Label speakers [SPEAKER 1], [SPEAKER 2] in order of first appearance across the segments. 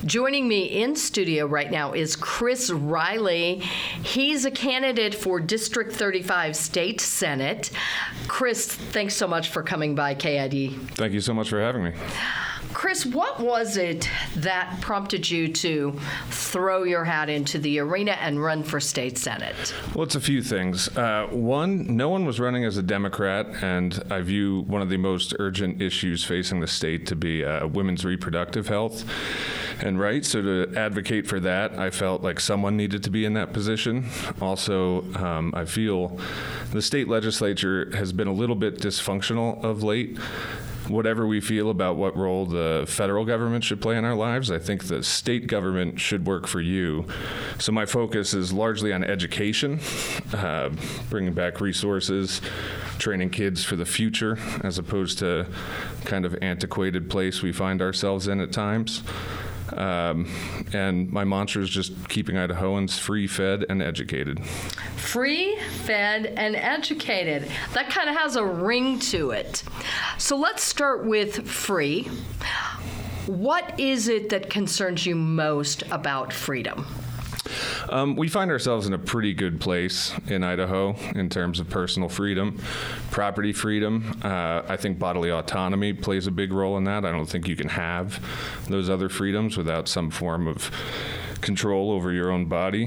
[SPEAKER 1] Joining me in studio right now is Chris Riley. He's a candidate for District 35 State Senate. Chris, thanks so much for coming by KID.
[SPEAKER 2] Thank you so much for having me.
[SPEAKER 1] Chris, what was it that prompted you to throw your hat into the arena and run for state senate?
[SPEAKER 2] Well, it's a few things. One, no one was running as a Democrat, and I view one of the most urgent issues facing the state to be women's reproductive health and rights. So to advocate for that, I felt like someone needed to be in that position. Also, I feel the state legislature has been a little bit dysfunctional of late. Whatever we feel about what role the federal government should play in our lives, I think the state government should work for you. So my focus is largely on education, bringing back resources, training kids for the future, as opposed to kind of antiquated place we find ourselves in at times. And my mantra is just keeping Idahoans free, fed, and educated.
[SPEAKER 1] Free, fed, and educated. That kind of has a ring to it. So let's start with free. What is it that concerns you most about freedom?
[SPEAKER 2] We find ourselves in a pretty good place in Idaho in terms of personal freedom, property freedom. I think bodily autonomy plays a big role in that. I don't think you can have those other freedoms without some form of control over your own body.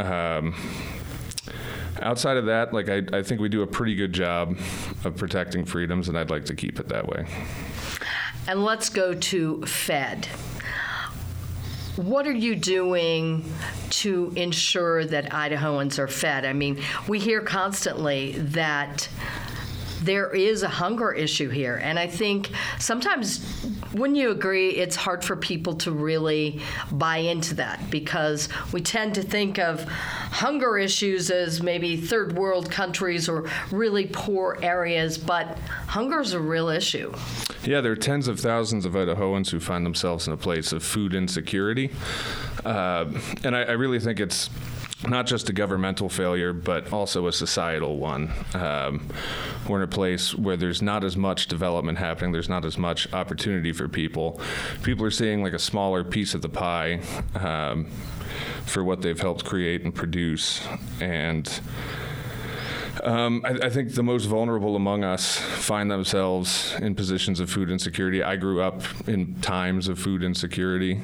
[SPEAKER 2] Outside of that, I think we do a pretty good job of protecting freedoms, and I'd like to keep it that way.
[SPEAKER 1] And let's go to fed. What are you doing to ensure that Idahoans are fed? I mean, we hear constantly that there is a hunger issue here. And I think sometimes, wouldn't you agree, it's hard for people to really buy into that because we tend to think of hunger issues as maybe third world countries or really poor areas, but hunger is a real issue.
[SPEAKER 2] Yeah, there are tens of thousands of Idahoans who find themselves in a place of food insecurity. And I really think it's not just a governmental failure, but also a societal one. We're in a place where there's not as much development happening. There's not as much opportunity for people. People are seeing like a smaller piece of the pie for what they've helped create and produce. And I think the most vulnerable among us find themselves in positions of food insecurity. I grew up in times of food insecurity.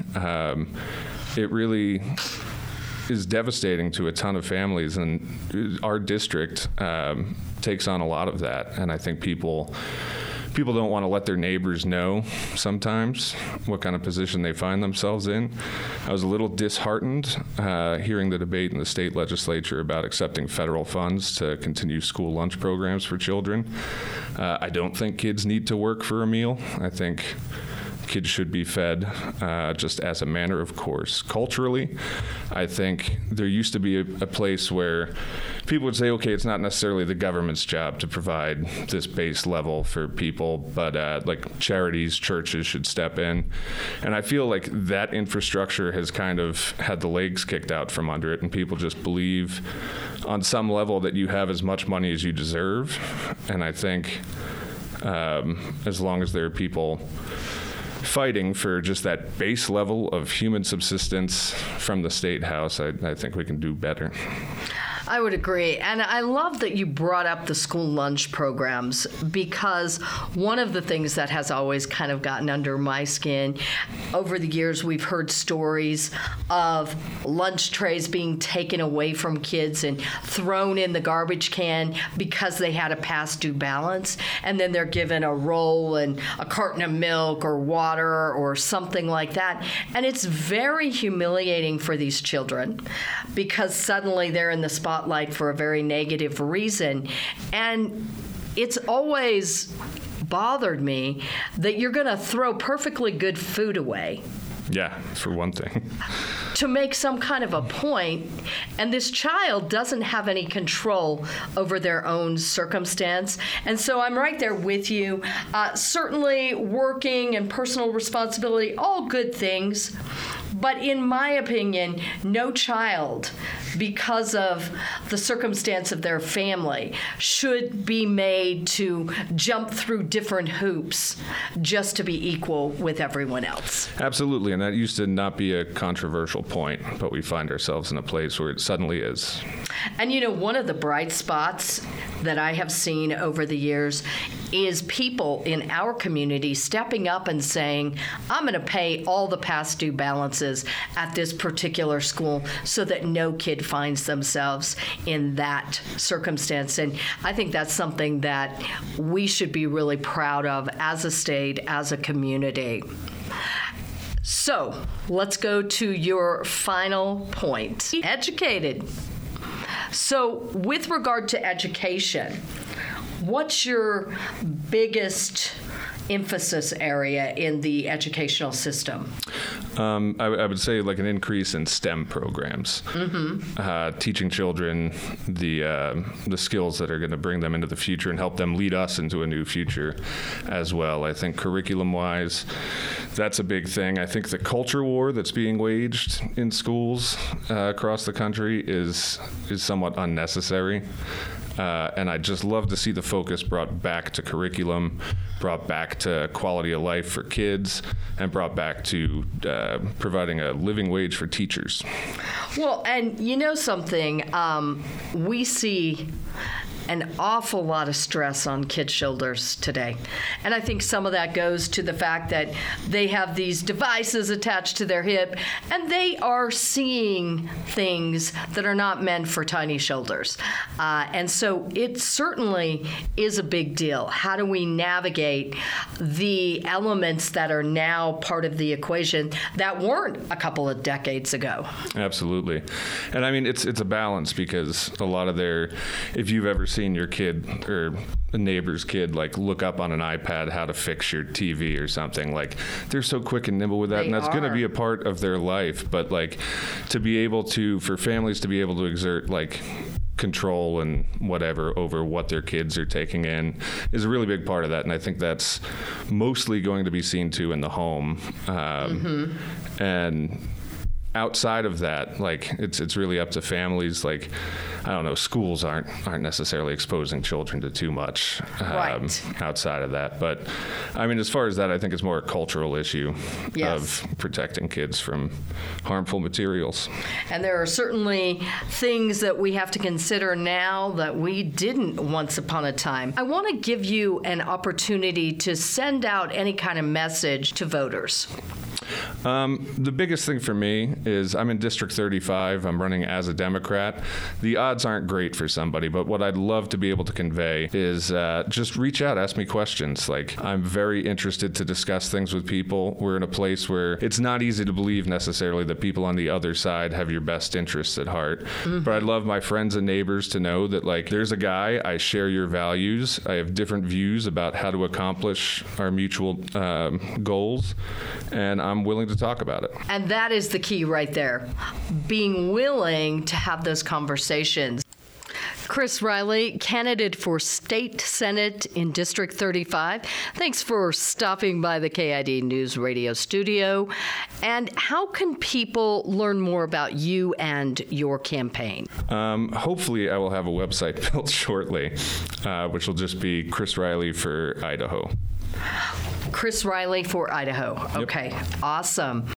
[SPEAKER 2] It really is devastating to a ton of families, and our district takes on a lot of that. And I think people don't want to let their neighbors know sometimes what kind of position they find themselves in. I was a little disheartened hearing the debate in the state legislature about accepting federal funds to continue school lunch programs for children. I don't think kids need to work for a meal. I think kids should be fed just as a matter of course. Culturally, I think there used to be a place where people would say, okay, it's not necessarily the government's job to provide this base level for people, but like charities, churches should step in. And I feel like that infrastructure has kind of had the legs kicked out from under it, and people just believe on some level that you have as much money as you deserve. And I think as long as there are people fighting for just that base level of human subsistence from the State House, I think we can do better.
[SPEAKER 1] I would agree. And I love that you brought up the school lunch programs, because one of the things that has always kind of gotten under my skin over the years, we've heard stories of lunch trays being taken away from kids and thrown in the garbage can because they had a past due balance. And then they're given a roll and a carton of milk or water or something like that. And it's very humiliating for these children because suddenly they're in the spotlight for a very negative reason. And it's always bothered me that you're going to throw perfectly good food away.
[SPEAKER 2] Yeah, for one thing.
[SPEAKER 1] To make some kind of a point, and this child doesn't have any control over their own circumstance. And so I'm right there with you. Certainly working and personal responsibility, all good things. But in my opinion, no child because of the circumstance of their family, should be made to jump through different hoops just to be equal with everyone else.
[SPEAKER 2] Absolutely, and that used to not be a controversial point, but we find ourselves in a place where it suddenly is.
[SPEAKER 1] And one of the bright spots that I have seen over the years is people in our community stepping up and saying, I'm going to pay all the past due balances at this particular school so that no kid finds themselves in that circumstance. And I think that's something that we should be really proud of as a state, as a community. So let's go to your final point. Educated. So with regard to education, what's your biggest emphasis area in the educational system?
[SPEAKER 2] I would say like an increase in STEM programs, teaching children the skills that are going to bring them into the future and help them lead us into a new future as well. I think curriculum-wise, that's a big thing. I think the culture war that's being waged in schools across the country is somewhat unnecessary. And I'd just love to see the focus brought back to curriculum, brought back to quality of life for kids, and brought back to providing a living wage for teachers.
[SPEAKER 1] Well, and something, we see an awful lot of stress on kids' shoulders today. And I think some of that goes to the fact that they have these devices attached to their hip, and they are seeing things that are not meant for tiny shoulders. And so it certainly is a big deal. How do we navigate the elements that are now part of the equation that weren't a couple of decades ago?
[SPEAKER 2] Absolutely. And I mean, it's a balance, because a lot of if you've ever seen your kid or a neighbor's kid like look up on an iPad how to fix your TV or something, like they're so quick and nimble with that, and that's going to be a part of their life. But like for families to be able to exert like control and whatever over what their kids are taking in is a really big part of that, and I think that's mostly going to be seen to in the home. And outside of that, like it's really up to families. Like, I don't know, schools aren't necessarily exposing children to too much outside of that. But I mean, as far as that, I think it's more a cultural issue of protecting kids from harmful materials.
[SPEAKER 1] And there are certainly things that we have to consider now that we didn't once upon a time. I want to give you an opportunity to send out any kind of message to voters.
[SPEAKER 2] The biggest thing for me is I'm in District 35. I'm running as a Democrat. The odds aren't great for somebody, but what I'd love to be able to convey is just reach out, ask me questions. Like, I'm very interested to discuss things with people. We're in a place where it's not easy to believe necessarily that people on the other side have your best interests at heart. But I'd love my friends and neighbors to know that, like, there's a guy, I share your values. I have different views about how to accomplish our mutual goals, and I'm willing to talk about it.
[SPEAKER 1] And that is the key right there, being willing to have those conversations. Chris Riley, candidate for State Senate in District 35. Thanks for stopping by the KID News Radio studio. And how can people learn more about you and your campaign?
[SPEAKER 2] Hopefully I will have a website built shortly, which will just be Chris Riley for Idaho.
[SPEAKER 1] Chris Riley for Idaho.
[SPEAKER 2] Yep.
[SPEAKER 1] Okay, awesome.